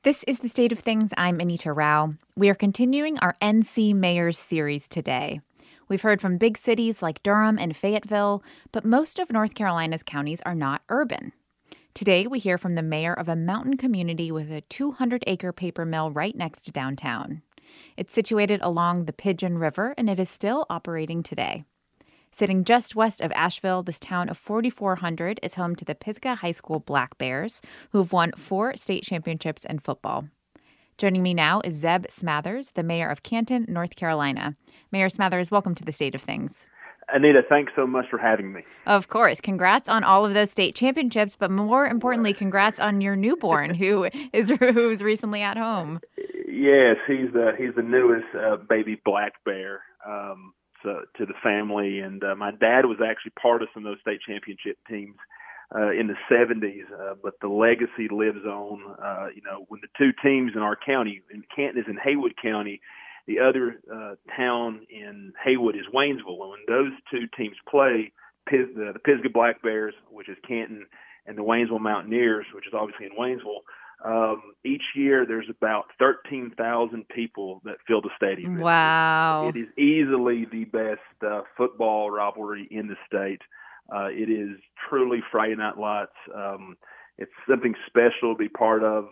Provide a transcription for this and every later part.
This is The State of Things. I'm Anita Rao. We are continuing our NC Mayors series today. We've heard from big cities like Durham and Fayetteville, but most of North Carolina's counties are not urban. Today, we hear from the mayor of a mountain community with a 200-acre paper mill right next to downtown. It's situated along the Pigeon River, and it is still operating today. Sitting just west of Asheville, this town of 4,400 is home to the Pisgah High School Black Bears, who have won 4 state championships in football. Joining me now is Zeb Smathers, the mayor of Canton, North Carolina. Mayor Smathers, welcome to the State of Things. Anita, thanks so much for having me. Of course. Congrats on all of those state championships, but more importantly, congrats on your newborn who's recently at home. Yes, he's the newest baby black bear to the family, and my dad was actually part of some of those state championship teams in the 70s, but the legacy lives on. When the two teams in our county, and Canton is in Haywood County, the other town in Haywood is Waynesville. And when those two teams play, the Pisgah Black Bears, which is Canton, and the Waynesville Mountaineers, which is obviously in Waynesville, each year there's about 13,000 people that fill the stadium. Wow. It is easily the best football rivalry in the state. It is truly Friday Night Lights. It's something special to be part of.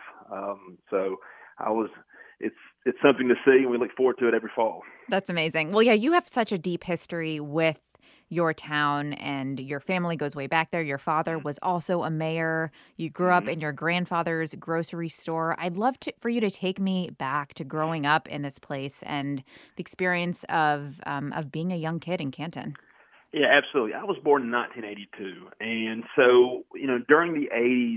It's something to see, and we look forward to it every fall. That's amazing. Well, yeah, you have such a deep history with your town, and your family goes way back there. Your father was also a mayor. You grew up in your grandfather's grocery store. I'd love for you to take me back to growing up in this place and the experience of being a young kid in Canton. Yeah, absolutely. I was born in 1982, and so during the 80s.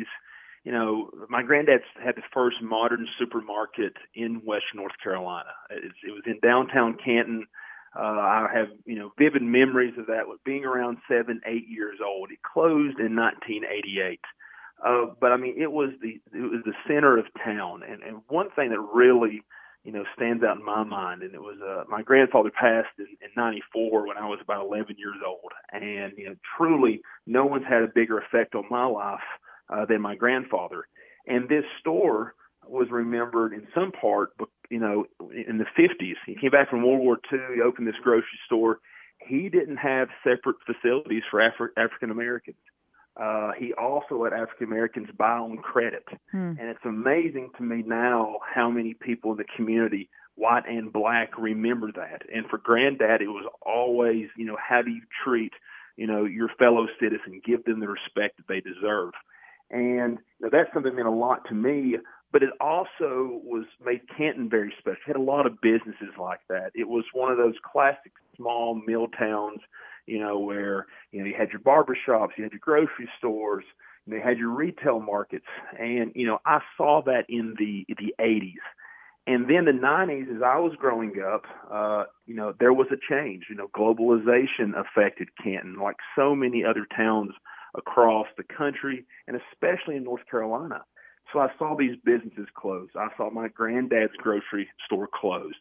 My granddad had the first modern supermarket in Western North Carolina. It was in downtown Canton. I have, vivid memories of that. Being around 7, 8 years old. It closed in 1988. But it was the center of town. And one thing that really, stands out in my mind, and it was my grandfather passed in 94 when I was about 11 years old. And, truly, no one's had a bigger effect on my life than my grandfather. And this store was remembered in some part, in the 50s. He came back from World War II. He opened this grocery store. He didn't have separate facilities for African Americans. He also let African Americans buy on credit. And it's amazing to me now how many people in the community, white and black, remember that. And for Granddad, it was always, how do you treat, your fellow citizen, give them the respect that they deserve. And that's something that meant a lot to me, but it also made Canton very special. It had a lot of businesses like that. It was one of those classic small mill towns, where, you had your barber shops, you had your grocery stores, you had your retail markets. And, I saw that in the 80s. And then the 90s, as I was growing up, there was a change. Globalization affected Canton like so many other towns across the country, and especially in North Carolina. So I saw these businesses close. I saw my granddad's grocery store closed,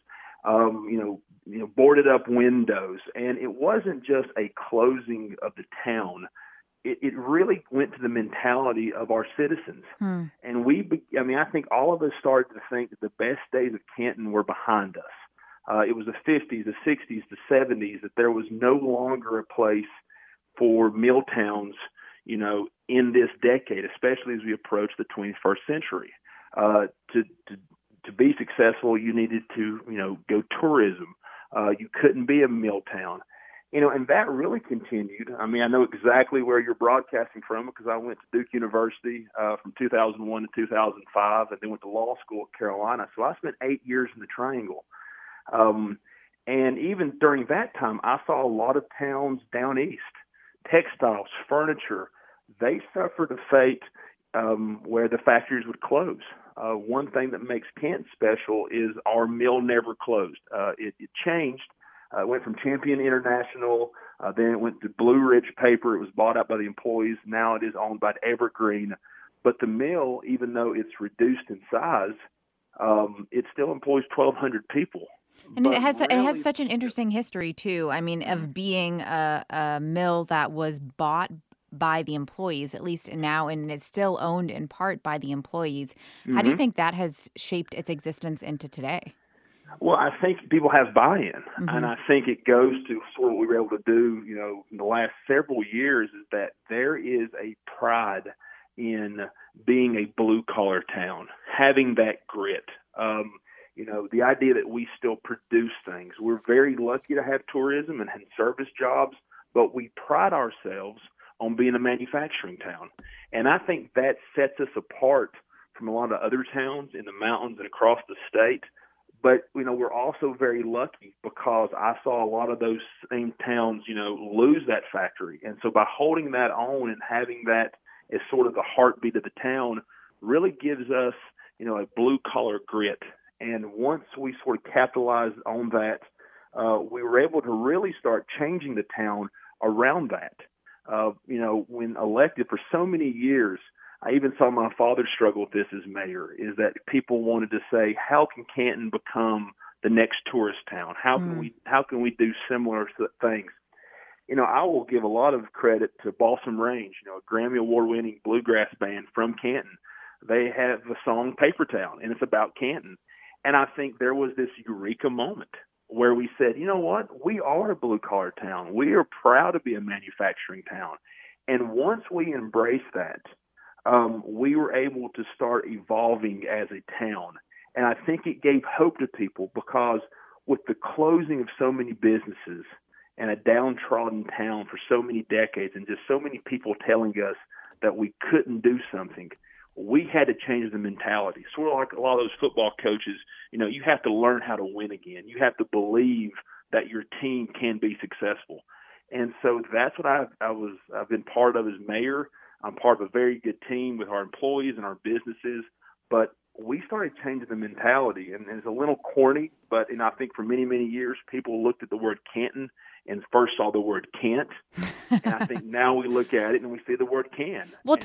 boarded up windows. And it wasn't just a closing of the town. It really went to the mentality of our citizens. And I think all of us started to think that the best days of Canton were behind us. It was the 50s, the 60s, the 70s, that there was no longer a place for mill towns, in this decade, especially as we approach the 21st century. To be successful, you needed to, go tourism. You couldn't be a mill town. And that really continued. I know exactly where you're broadcasting from because I went to Duke University from 2001 to 2005 and then went to law school at Carolina. So I spent 8 years in the Triangle. And even during that time, I saw a lot of towns down east, textiles, furniture. They suffered a fate where the factories would close. One thing that makes Canton special is our mill never closed. It changed. It went from Champion International, then it went to Blue Ridge Paper. It was bought out by the employees. Now it is owned by Evergreen. But the mill, even though it's reduced in size, it still employs 1,200 people. And it has such an interesting history, too. Of being a mill that was bought by the employees, at least now, and it's still owned in part by the employees. How do you Mm-hmm. think that has shaped its existence into today? Well, I think people have buy-in, and Mm-hmm. I think it goes to sort of what we were able to do, in the last several years, is that there is a pride in being a blue-collar town, having that grit. The idea that we still produce things. We're very lucky to have tourism and service jobs, but we pride ourselves on being a manufacturing town. And I think that sets us apart from a lot of other towns in the mountains and across the state. But, we're also very lucky because I saw a lot of those same towns, lose that factory. And so by holding that on and having that as sort of the heartbeat of the town really gives us, a blue-collar grit. And once we sort of capitalized on that, we were able to really start changing the town around that. When elected for so many years, I even saw my father struggle with this as mayor, is that people wanted to say, how can Canton become the next tourist town? How can we do similar things? I will give a lot of credit to Balsam Range, a Grammy Award-winning bluegrass band from Canton. They have the song Paper Town, and it's about Canton. And I think there was this eureka moment where we said, you know what? We are a blue-collar town. We are proud to be a manufacturing town. And once we embraced that, we were able to start evolving as a town. And I think it gave hope to people because with the closing of so many businesses and a downtrodden town for so many decades and just so many people telling us that we couldn't do something, we had to change the mentality. Sort of like a lot of those football coaches, you have to learn how to win again. You have to believe that your team can be successful. And so that's what I've been part of as mayor. I'm part of a very good team with our employees and our businesses, but we started changing the mentality, and it's a little corny, but I think for many, many years, people looked at the word Canton and first saw the word can't, and I think now we look at it and we see the word can. Well,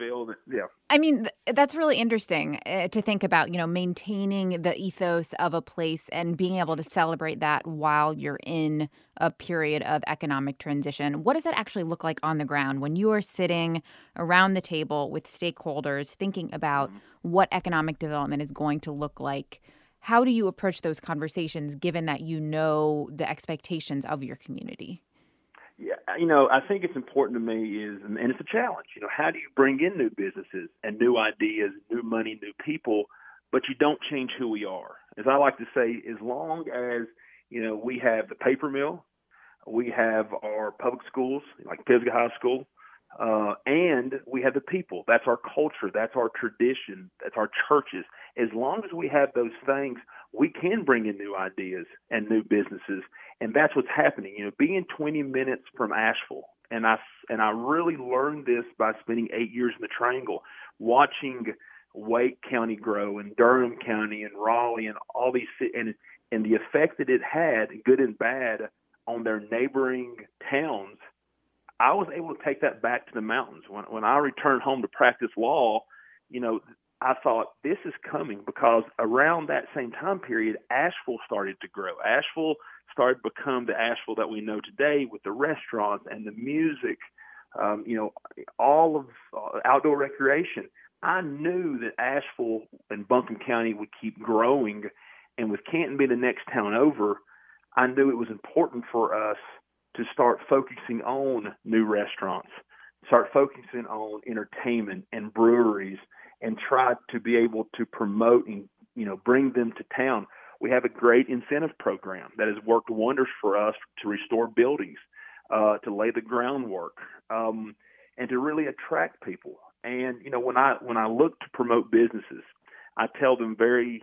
I mean, that's really interesting to think about, maintaining the ethos of a place and being able to celebrate that while you're in a period of economic transition. What does that actually look like on the ground when you are sitting around the table with stakeholders thinking about what economic development is going to look like? How do you approach those conversations given that the expectations of your community? Yeah, I think it's important to me and it's a challenge, how do you bring in new businesses and new ideas, new money, new people, but you don't change who we are? As I like to say, as long as, we have the paper mill, we have our public schools like Pisgah High School, and we have the people. That's our culture. That's our tradition. That's our churches. As long as we have those things, we can bring in new ideas and new businesses. And that's what's happening. Being 20 minutes from Asheville, and I really learned this by spending 8 years in the Triangle, watching Wake County grow and Durham County and Raleigh and all these and the effect that it had, good and bad, on their neighboring towns. I was able to take that back to the mountains. When I returned home to practice law, I thought this is coming because around that same time period, Asheville started to grow. Asheville started to become the Asheville that we know today with the restaurants and the music, all of outdoor recreation. I knew that Asheville and Buncombe County would keep growing, and with Canton being the next town over, I knew it was important for us to start focusing on new restaurants, start focusing on entertainment and breweries, and try to be able to promote and, bring them to town. We have a great incentive program that has worked wonders for us to restore buildings, to lay the groundwork, and to really attract people. And, when I look to promote businesses, I tell them very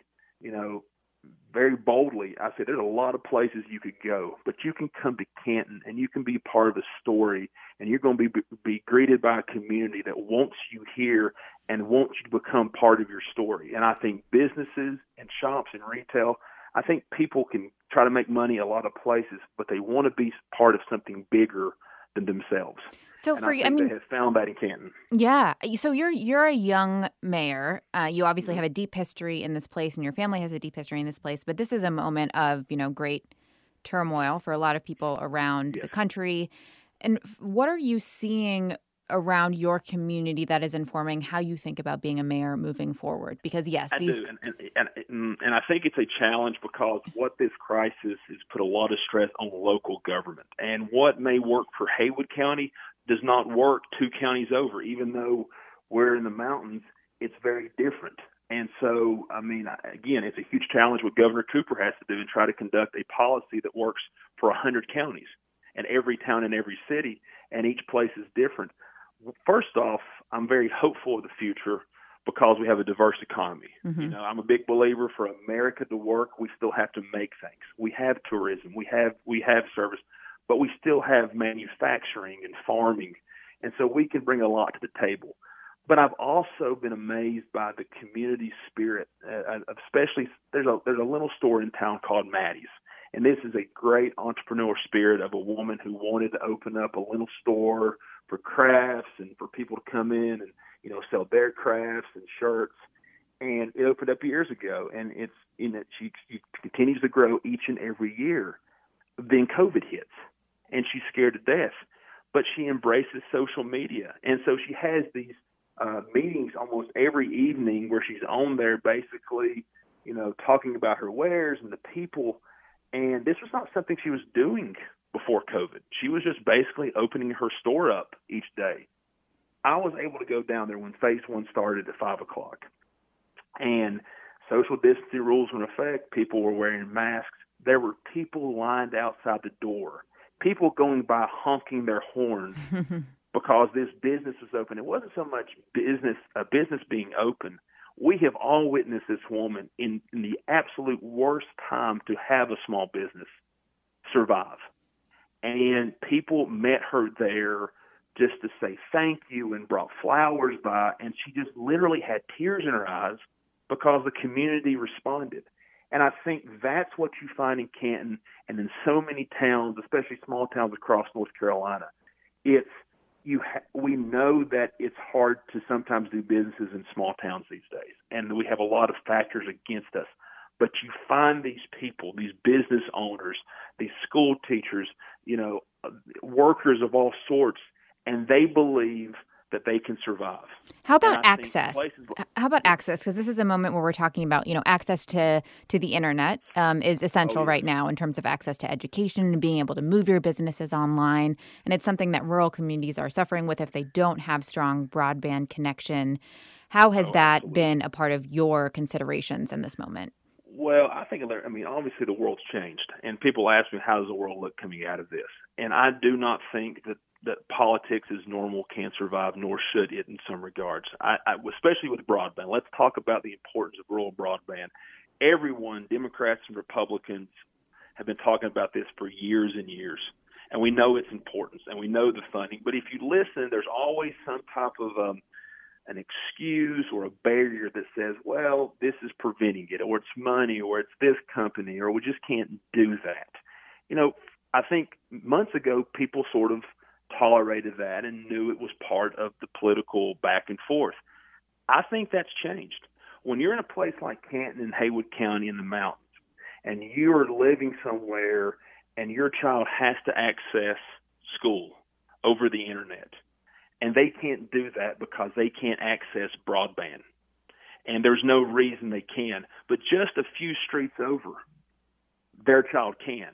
boldly, I said, there's a lot of places you could go, but you can come to Canton and you can be part of a story, and you're going to be greeted by a community that wants you here and wants you to become part of your story. And I think businesses and shops and retail, I think people can try to make money a lot of places, but they want to be part of something bigger than themselves. So they have found that in Canton. Yeah. So you're a young mayor. You obviously have a deep history in this place, and your family has a deep history in this place. But this is a moment of, great turmoil for a lot of people around the country. And what are you seeing around your community that is informing how you think about being a mayor moving forward? Because yes, I do, and I think it's a challenge because what this crisis has put a lot of stress on local government, and what may work for Haywood County does not work 2 counties over. Even though we're in the mountains, it's very different. And so, I mean, again, it's a huge challenge what Governor Cooper has to do and try to conduct a policy that works for 100 counties and every town and every city, and each place is different. First off, I'm very hopeful of the future because we have a diverse economy. Mm-hmm. You know, I'm a big believer for America to work, we still have to make things. We have tourism, we have service, but we still have manufacturing and farming, and so we can bring a lot to the table. But I've also been amazed by the community spirit, especially there's a little store in town called Maddie's. And this is a great entrepreneur spirit of a woman who wanted to open up a little store for crafts and for people to come in and, you know, sell their crafts and shirts. And it opened up years ago, and she continues to grow each and every year. Then COVID hits, and she's scared to death. But she embraces social media, and so she has these meetings almost every evening where she's on there basically, you know, talking about her wares and the people. And this was not something she was doing before COVID. She was just basically opening her store up each day. I was able to go down there when phase 1 started at 5 o'clock. And social distancing rules were in effect. People were wearing masks. There were people lined outside the door, people going by honking their horns because this business was open. It wasn't so much a business being open. We have all witnessed this woman in the absolute worst time to have a small business survive. And people met her there just to say thank you and brought flowers by, and she just literally had tears in her eyes because the community responded. And I think that's what you find in Canton and in so many towns, especially small towns across North Carolina. We know that it's hard to sometimes do businesses in small towns these days, and we have a lot of factors against us. But you find these people, these business owners, these school teachers, you know, workers of all sorts, and they believe that they can survive. How about access? How about access? Because this is a moment where we're talking about, you know, access to the internet is essential right now in terms of access to education and being able to move your businesses online. And it's something that rural communities are suffering with if they don't have strong broadband connection. How has that been a part of your considerations in this moment? Well, I mean, obviously the world's changed, and people ask me, how does the world look coming out of this? And I do not think that politics as normal can survive, nor should it in some regards, especially with broadband. Let's talk about the importance of rural broadband. Everyone, Democrats and Republicans, have been talking about this for years and years, and we know its importance, and we know the funding. But if you listen, there's always some type of an excuse or a barrier that says, well, this is preventing it, or it's money, or it's this company, or we just can't do that. You know, I think months ago, people sort of tolerated that and knew it was part of the political back and forth. I think that's changed. When you're in a place like Canton and Haywood County in the mountains, and you're living somewhere and your child has to access school over the internet, and they can't do that because they can't access broadband, and there's no reason they can, but just a few streets over, their child can.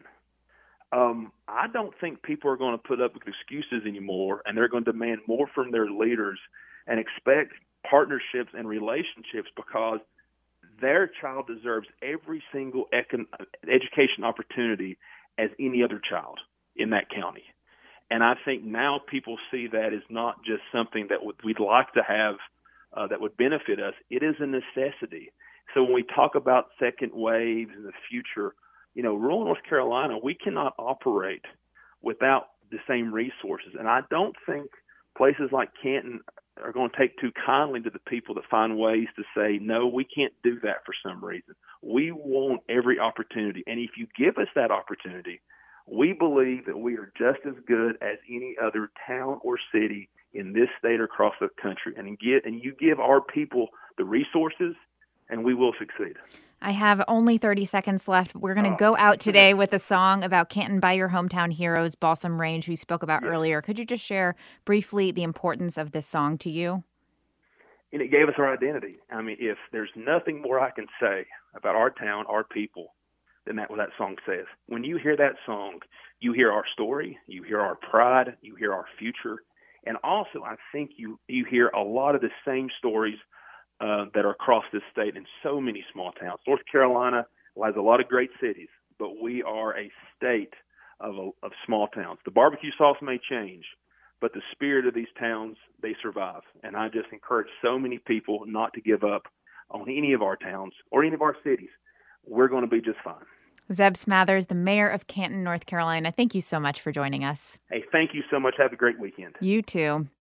I don't think people are going to put up with excuses anymore, and they're going to demand more from their leaders and expect partnerships and relationships because their child deserves every single education opportunity as any other child in that county. And I think now people see that as not just something that we'd like to have that would benefit us. It is a necessity. So when we talk about second waves in the future, you know, rural North Carolina, we cannot operate without the same resources. And I don't think places like Canton are going to take too kindly to the people that find ways to say, no, we can't do that for some reason. We want every opportunity. And if you give us that opportunity, we believe that we are just as good as any other town or city in this state or across the country. And you give our people the resources, and we will succeed. I have only 30 seconds left. We're going to go out today with a song about Canton by your hometown heroes, Balsam Range, who you spoke about earlier. Could you just share briefly the importance of this song to you? And it gave us our identity. I mean, if there's nothing more I can say about our town, our people, than what that song says. When you hear that song, you hear our story, you hear our pride, you hear our future, and also I think you hear a lot of the same stories that are across this state in so many small towns. North Carolina has a lot of great cities, but we are a state of small towns. The barbecue sauce may change, but the spirit of these towns, they survive. And I just encourage so many people not to give up on any of our towns or any of our cities. We're going to be just fine. Zeb Smathers, the mayor of Canton, North Carolina, thank you so much for joining us. Hey, thank you so much. Have a great weekend. You too.